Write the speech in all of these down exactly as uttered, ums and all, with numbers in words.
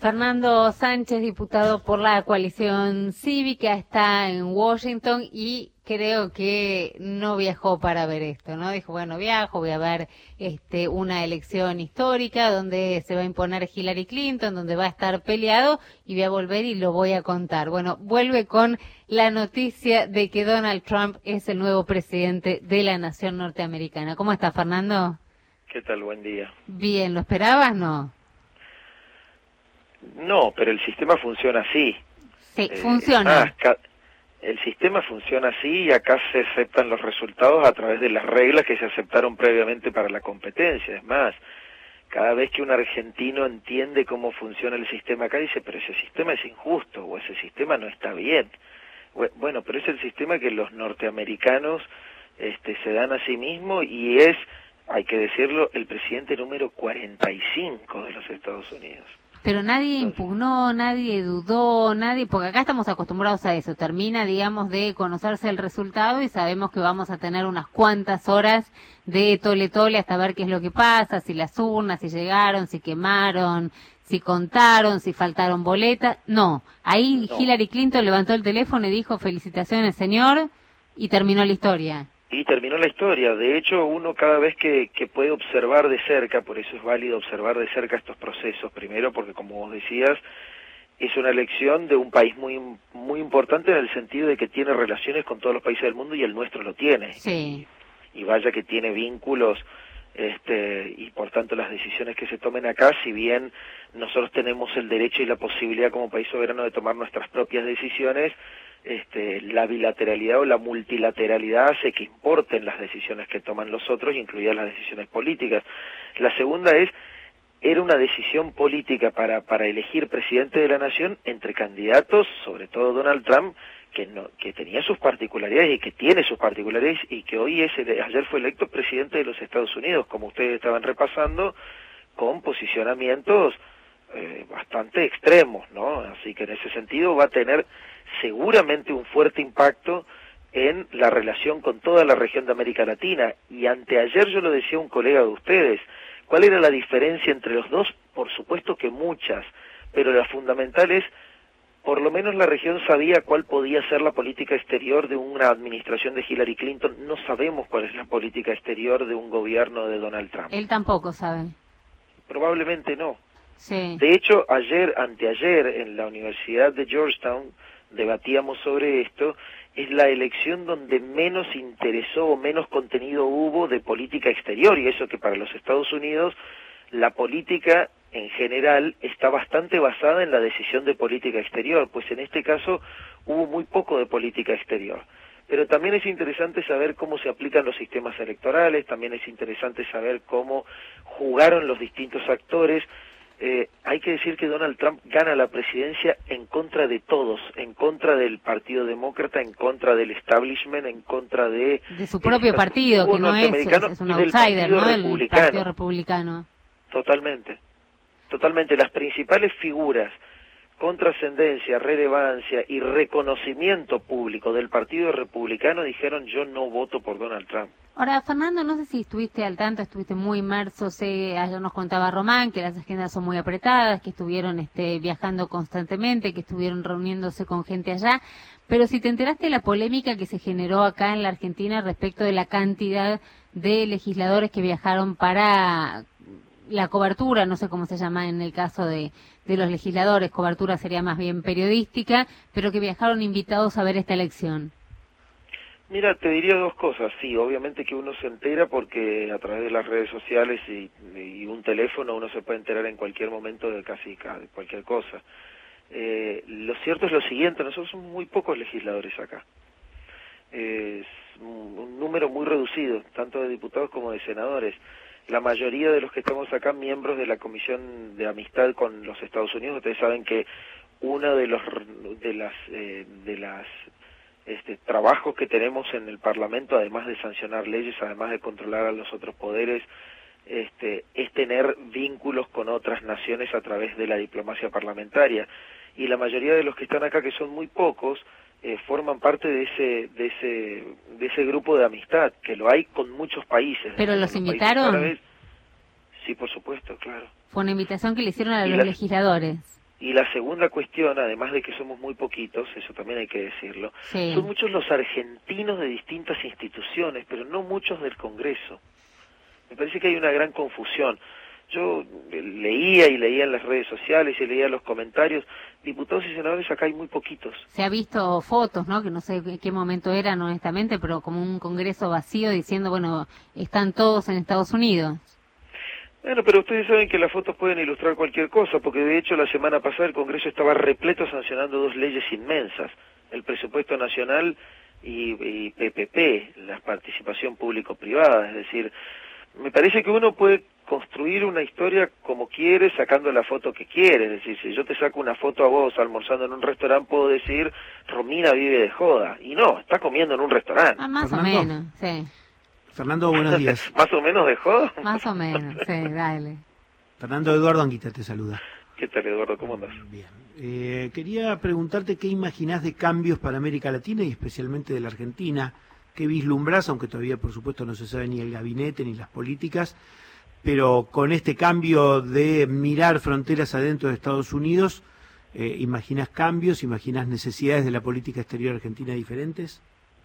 Fernando Sánchez, diputado por la coalición cívica, está en Washington y creo que no viajó para ver esto, ¿no? Dijo, bueno, viajo, voy a ver este, una elección histórica donde se va a imponer Hillary Clinton, donde va a estar peleado y voy a volver y lo voy a contar. Bueno, vuelve con la noticia de que Donald Trump es el nuevo presidente de la nación norteamericana. ¿Cómo está, Fernando? ¿Qué tal? Buen día. Bien, ¿lo esperabas, no? No, pero el sistema funciona así. Sí, eh, funciona. Ah, ca- el sistema funciona así y acá se aceptan los resultados a través de las reglas que se aceptaron previamente para la competencia. Es más, cada vez que un argentino entiende cómo funciona el sistema acá, dice, pero ese sistema es injusto o ese sistema no está bien. Bueno, pero es el sistema que los norteamericanos este, se dan a sí mismos y es, hay que decirlo, el presidente número cuarenta y cinco de los Estados Unidos. Pero nadie impugnó, nadie dudó, nadie, porque acá estamos acostumbrados a eso. Termina, digamos, de conocerse el resultado y sabemos que vamos a tener unas cuantas horas de tole tole hasta ver qué es lo que pasa, si las urnas, si llegaron, si quemaron, si contaron, si faltaron boletas. No, ahí No. Hillary Clinton levantó el teléfono y dijo felicitaciones, señor, y terminó la historia. Y terminó la historia. De hecho, uno cada vez que, que puede observar de cerca, por eso es válido observar de cerca estos procesos, primero porque, como vos decías, es una elección de un país muy muy importante en el sentido de que tiene relaciones con todos los países del mundo y el nuestro lo tiene. Sí. Y, y vaya que tiene vínculos, este, y por tanto las decisiones que se tomen acá, si bien nosotros tenemos el derecho y la posibilidad como país soberano de tomar nuestras propias decisiones, Este, la bilateralidad o la multilateralidad hace que importen las decisiones que toman los otros, incluidas las decisiones políticas. La segunda es, era una decisión política para, para elegir presidente de la nación entre candidatos, sobre todo Donald Trump, que, no, que tenía sus particularidades y que tiene sus particularidades y que hoy es, el, ayer fue electo presidente de los Estados Unidos, como ustedes estaban repasando, con posicionamientos eh, bastante extremos, ¿no? Así que en ese sentido va a tener seguramente un fuerte impacto en la relación con toda la región de América Latina. Y anteayer yo lo decía a un colega de ustedes, ¿cuál era la diferencia entre los dos? Por supuesto que muchas, pero la fundamental es, por lo menos la región sabía cuál podía ser la política exterior de una administración de Hillary Clinton. No sabemos cuál es la política exterior de un gobierno de Donald Trump. Él tampoco sabe. Probablemente no. Sí. De hecho, ayer, anteayer, en la Universidad de Georgetown, debatíamos sobre esto, es la elección donde menos interesó o menos contenido hubo de política exterior, y eso que para los Estados Unidos la política en general está bastante basada en la decisión de política exterior, pues en este caso hubo muy poco de política exterior. Pero también es interesante saber cómo se aplican los sistemas electorales, también es interesante saber cómo jugaron los distintos actores. Eh, hay que decir que Donald Trump gana la presidencia en contra de todos, en contra del Partido Demócrata, en contra del establishment, en contra de... De su propio partido, que no es, es un outsider, ¿no? El Partido Republicano. Totalmente, totalmente. Las principales figuras con trascendencia, relevancia y reconocimiento público del Partido Republicano dijeron yo no voto por Donald Trump. Ahora, Fernando, no sé si estuviste al tanto, estuviste muy inmerso, sé, ayer nos contaba Román que las agendas son muy apretadas, que estuvieron este, viajando constantemente, que estuvieron reuniéndose con gente allá, pero si te enteraste de la polémica que se generó acá en la Argentina respecto de la cantidad de legisladores que viajaron para la cobertura, no sé cómo se llama en el caso de, de los legisladores, cobertura sería más bien periodística, pero que viajaron invitados a ver esta elección. Mira, te diría dos cosas. Sí, obviamente que uno se entera porque a través de las redes sociales y, y un teléfono uno se puede enterar en cualquier momento de casi de cualquier cosa. Eh, lo cierto es lo siguiente, nosotros somos muy pocos legisladores acá. Es un, un número muy reducido, tanto de diputados como de senadores. La mayoría de los que estamos acá, miembros de la Comisión de Amistad con los Estados Unidos, ustedes saben que uno de los de las eh, de las Este, trabajos que tenemos en el Parlamento, además de sancionar leyes, además de controlar a los otros poderes, este, es tener vínculos con otras naciones a través de la diplomacia parlamentaria. Y la mayoría de los que están acá, que son muy pocos, eh, forman parte de ese, de ese, de ese grupo de amistad, que lo hay con muchos países. ¿Pero los invitaron? Sí, por supuesto, claro. Fue una invitación que le hicieron a Y los las... legisladores. Y la segunda cuestión, además de que somos muy poquitos, eso también hay que decirlo, sí. son muchos los argentinos de distintas instituciones, pero no muchos del Congreso. Me parece que hay una gran confusión. Yo leía y leía en las redes sociales y leía los comentarios, diputados y senadores acá hay muy poquitos. Se ha visto fotos, ¿no? Que no sé en qué momento eran honestamente, pero como un Congreso vacío diciendo, bueno, están todos en Estados Unidos. Bueno, pero ustedes saben que las fotos pueden ilustrar cualquier cosa, porque de hecho la semana pasada el Congreso estaba repleto sancionando dos leyes inmensas, el presupuesto nacional y, y P P P, la participación público-privada, es decir, me parece que uno puede construir una historia como quiere, sacando la foto que quiere, es decir, si yo te saco una foto a vos almorzando en un restaurante, puedo decir, Romina vive de joda, y no, está comiendo en un restaurante. Ah, más Fernando. o menos, sí. Fernando, buenos días. ¿Más o menos de joda? Más o menos, sí, dale. Fernando, Eduardo Anguita te saluda. ¿Qué tal, Eduardo? ¿Cómo andas? Bien. Eh, quería preguntarte qué imaginás de cambios para América Latina y especialmente de la Argentina. ¿Qué vislumbrás, aunque todavía por supuesto no se sabe ni el gabinete ni las políticas, pero con este cambio de mirar fronteras adentro de Estados Unidos, eh, ¿imaginás cambios, imaginás necesidades de la política exterior argentina diferentes?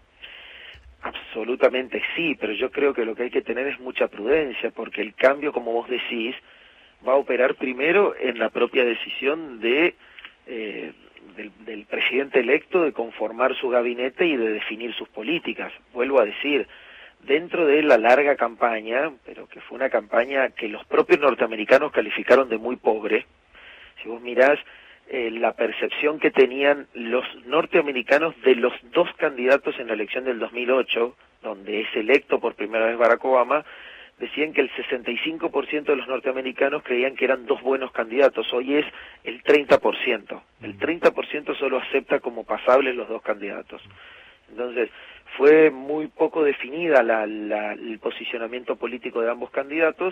Absolutamente sí, pero yo creo que lo que hay que tener es mucha prudencia, porque el cambio, como vos decís, va a operar primero en la propia decisión de eh, del, del presidente electo de conformar su gabinete y de definir sus políticas. Vuelvo a decir, dentro de la larga campaña, pero que fue una campaña que los propios norteamericanos calificaron de muy pobre, si vos mirás eh, la percepción que tenían los norteamericanos de los dos candidatos en la elección del dos mil ocho, donde es electo por primera vez Barack Obama, decían que el sesenta y cinco por ciento de los norteamericanos creían que eran dos buenos candidatos. Hoy es el treinta por ciento. El treinta por ciento solo acepta como pasables los dos candidatos. Entonces, fue muy poco definida la, la, el posicionamiento político de ambos candidatos,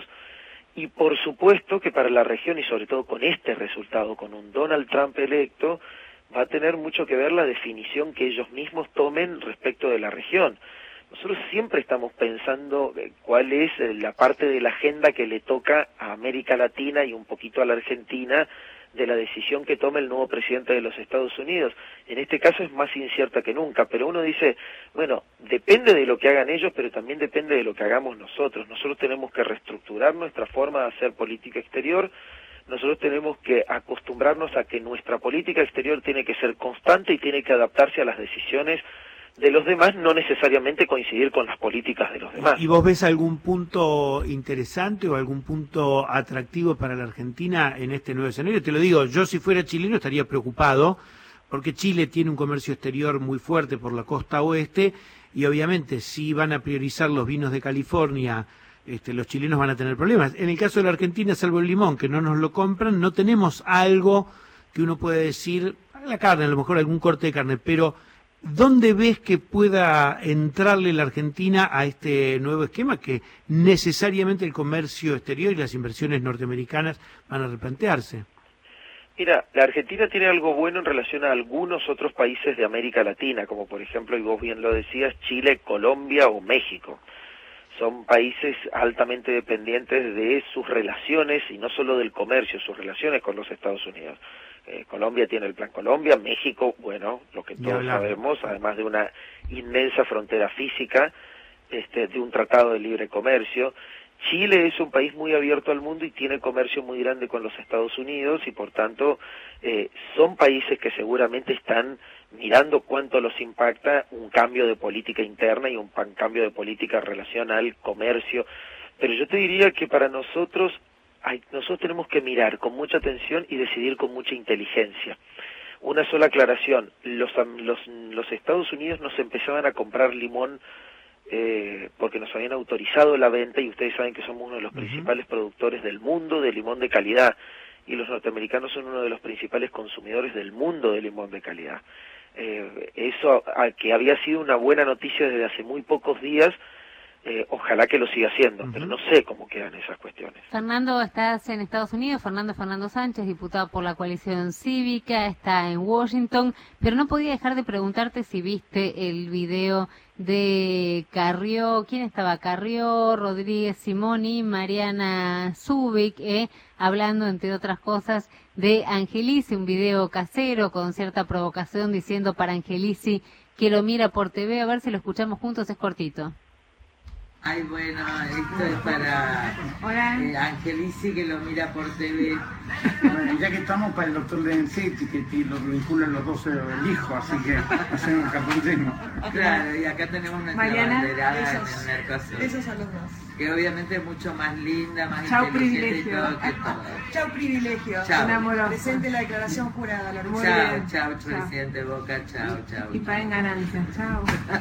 y por supuesto que para la región, y sobre todo con este resultado, con un Donald Trump electo, va a tener mucho que ver la definición que ellos mismos tomen respecto de la región. Nosotros siempre estamos pensando cuál es la parte de la agenda que le toca a América Latina y un poquito a la Argentina de la decisión que tome el nuevo presidente de los Estados Unidos. En este caso es más incierta que nunca, pero uno dice, bueno, depende de lo que hagan ellos, pero también depende de lo que hagamos nosotros. Nosotros tenemos que reestructurar nuestra forma de hacer política exterior, nosotros tenemos que acostumbrarnos a que nuestra política exterior tiene que ser constante y tiene que adaptarse a las decisiones de los demás, no necesariamente coincidir con las políticas de los demás. ¿Y vos ves algún punto interesante o algún punto atractivo para la Argentina en este nuevo escenario? Te lo digo, yo si fuera chileno estaría preocupado, porque Chile tiene un comercio exterior muy fuerte por la costa oeste, y obviamente si van a priorizar los vinos de California, este, los chilenos van a tener problemas. En el caso de la Argentina, salvo el limón, que no nos lo compran, no tenemos algo que uno pueda decir, la carne, a lo mejor algún corte de carne, pero ¿dónde ves que pueda entrarle la Argentina a este nuevo esquema que necesariamente el comercio exterior y las inversiones norteamericanas van a replantearse? Mira, la Argentina tiene algo bueno en relación a algunos otros países de América Latina, como por ejemplo, y vos bien lo decías, Chile, Colombia o México. Son países altamente dependientes de sus relaciones, y no solo del comercio, sus relaciones con los Estados Unidos. Eh, Colombia tiene el Plan Colombia, México, bueno, lo que todos sabemos, además de una inmensa frontera física, este, de un tratado de libre comercio. Chile es un país muy abierto al mundo y tiene comercio muy grande con los Estados Unidos, y por tanto eh, son países que seguramente están mirando cuánto los impacta un cambio de política interna y un cambio de política en relación al comercio. Pero yo te diría que para nosotros Hay, nosotros tenemos que mirar con mucha atención y decidir con mucha inteligencia. Una sola aclaración, los, los, los Estados Unidos nos empezaban a comprar limón eh, porque nos habían autorizado la venta, y ustedes saben que somos uno de los uh-huh. principales productores del mundo de limón de calidad, y los norteamericanos son uno de los principales consumidores del mundo de limón de calidad. Eh, eso, a, que había sido una buena noticia desde hace muy pocos días, Eh, ojalá que lo siga haciendo, uh-huh. pero no sé cómo quedan esas cuestiones. Fernando, estás en Estados Unidos, Fernando Fernando Sánchez, diputado por la coalición cívica, está en Washington, pero no podía dejar de preguntarte si viste el video de Carrió, ¿quién estaba? Carrió, Rodríguez Simón y Mariana Zubik, eh, hablando, entre otras cosas, de Angelici, un video casero con cierta provocación diciendo para Angelici que lo mira por T V, a ver si lo escuchamos juntos, es cortito. Ay, bueno, esto es para eh, Angelici que lo mira por T V. Bueno, ya que estamos para el doctor Lorenzetti, que, que lo vinculan los dos el hijo, así que hacemos un capunchismo. Claro, y acá tenemos nuestra Mariana, banderada esos, en el Mercosur. Esos son los dos. Que obviamente es mucho más linda, más Chau, inteligente privilegio. y todo que todo. Chau, privilegio. Chau. Presente la declaración jurada. La Chau, chau, chau, presidente Boca, chau, chau. Y paguen ganancias, chau.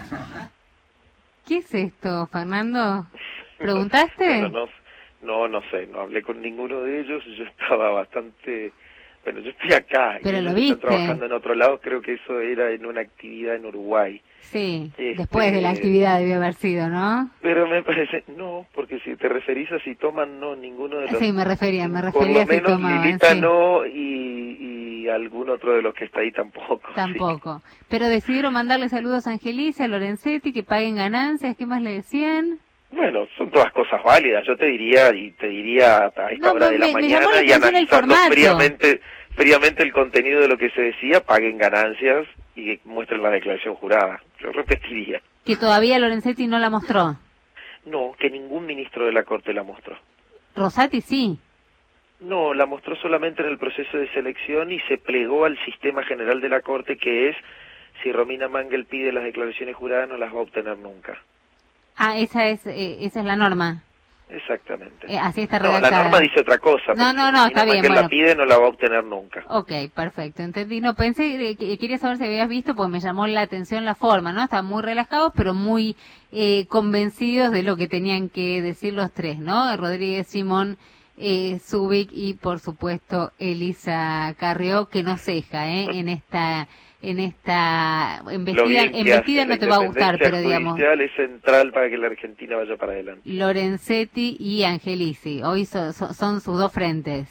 ¿Qué es esto, Fernando? ¿Preguntaste? No, no, no, no sé, no hablé con ninguno de ellos, yo estaba bastante... Bueno, yo estoy acá. Pero y lo ellos viste. están trabajando en otro lado, creo que eso era en una actividad en Uruguay. Sí, Este, después de la actividad debió haber sido, ¿no? Pero me parece, no, porque si te referís a si toman, no, ninguno de los... Sí, me refería, me Por refería lo a si menos tomaban, Lilita sí. no, y, y algún otro de los que está ahí tampoco. Tampoco. Pero decidieron mandarle saludos a Angelici, a Lorenzetti, que paguen ganancias, ¿qué más le decían? Bueno, son todas cosas válidas, yo te diría, y te diría a esta No, hora de la me- me llamó mañana la y atención el analizando formato. fríamente, fríamente el contenido de lo que se decía, paguen ganancias y muestren la declaración jurada. Yo repetiría. Que todavía Lorenzetti no la mostró. No, que ningún ministro de la Corte la mostró. Rosati sí. No, la mostró solamente en el proceso de selección y se plegó al sistema general de la Corte, que es, si Romina Mangel pide las declaraciones juradas, no las va a obtener nunca. Ah, esa es eh, esa es la norma. Exactamente. Eh, así está No, redactada. la norma dice otra cosa. No, porque no, no, si está Romina bien, Mangel bueno. la pide, no la va a obtener nunca. Ok, perfecto, entendí. No, pensé, eh, que quería saber si habías visto, porque me llamó la atención la forma, ¿no? Estaban muy relajados, pero muy eh, convencidos de lo que tenían que decir los tres, ¿no? Rodríguez Simón, eh, Zubik y, por supuesto, Elisa Carrió, que no ceja, ¿eh? En esta... en esta Lo embestida, bien que embestida hace no la te va a gustar, independencia pero digamos, judicial es central para que la Argentina vaya para adelante. Lorenzetti y Angelici, hoy so- so- son sus dos frentes.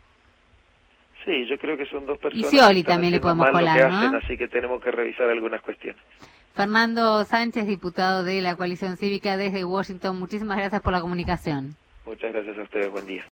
Sí, yo creo que son dos personas. Y Scioli que están también le haciendo podemos mal lo colar, que hacen, ¿no? así que tenemos que revisar algunas cuestiones. Fernando Sánchez, diputado de la coalición cívica desde Washington, muchísimas gracias por la comunicación. Muchas gracias a ustedes, buen día.